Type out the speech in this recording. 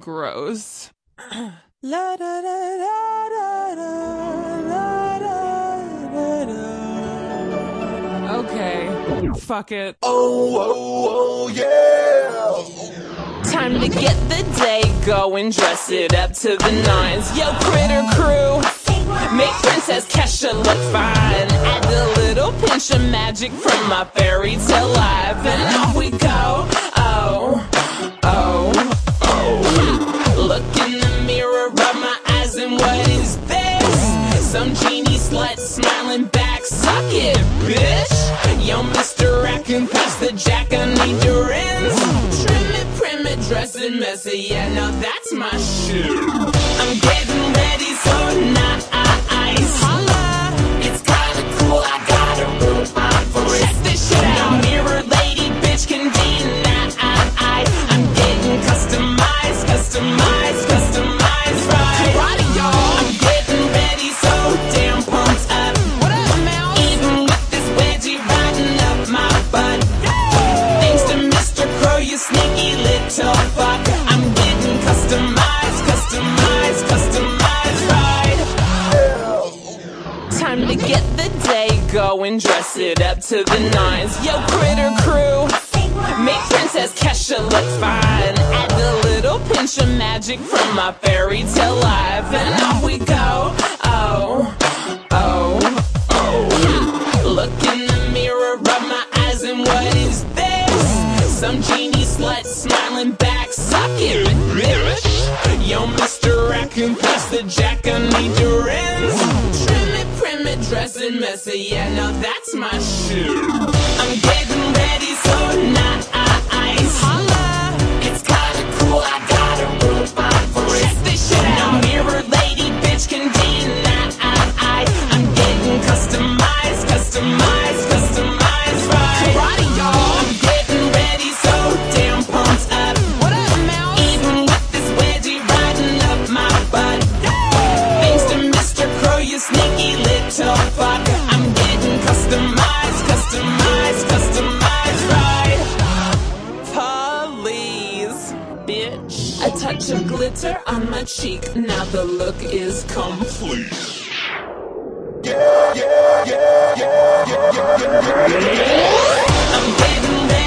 Gross. La da da da da da da da. Okay, fuck it. Oh, yeah. Time to get the day going, dress it up to the nines. Yo, Critter Crew, make Princess Kesha look fine. Add a little pinch of magic from my fairy tale life, and off we go. Oh, oh, oh. Look in the mirror, rub my eyes, and what is this? Some genie slut smiling back, suck it, bitch. Yo, Mr. Raccoon, pass the jack, I need your rinse. Trim it, prim it, dress it messy, yeah, no, that's my shoe. I'm getting ready, so nice. Holla, it's kinda cool, I got a room on for it. Check this shit out, mirror lady, bitch can deny. I'm getting customized, customized, customized, right? Karate, y'all. I'm getting ready, so damn pumped up. What up, Mouse? Even with this wedgie riding up my butt. Thanks to Mr. Crow, you sneaky little fuck. I'm getting customized, customized, customized, right? Time to get the day going, dress it up to the nines. Yo, Critter Crew, make Princess Kesha look fine. Add a little pinch of magic from my fairy tale life, and off we go. Oh, oh, oh. Look in the mirror, rub my eyes, and what is this? Some genie slut smiling back, suck it, bitch. Yo, Mr. Raccoon, pass the jack, I need your rinse. Trim it, prim it, dress it messy, yeah, no, that's my shoe. I'm getting ready, so nice. Holla, it's kinda cool, I got a room on for it. Check this shit out, mirror lady, bitch can deny. I'm getting customized, customized, customized, right? Karate, y'all. I'm getting ready, so damn pumped up. What up, Mouse? Even with this wedgie riding up my butt. Thanks to Mr. Crow, you sneaky little fuck. I'm getting customized, customized, customized, right? Police, bitch. A touch of glitter on my cheek, now the look is complete. I'm getting ready.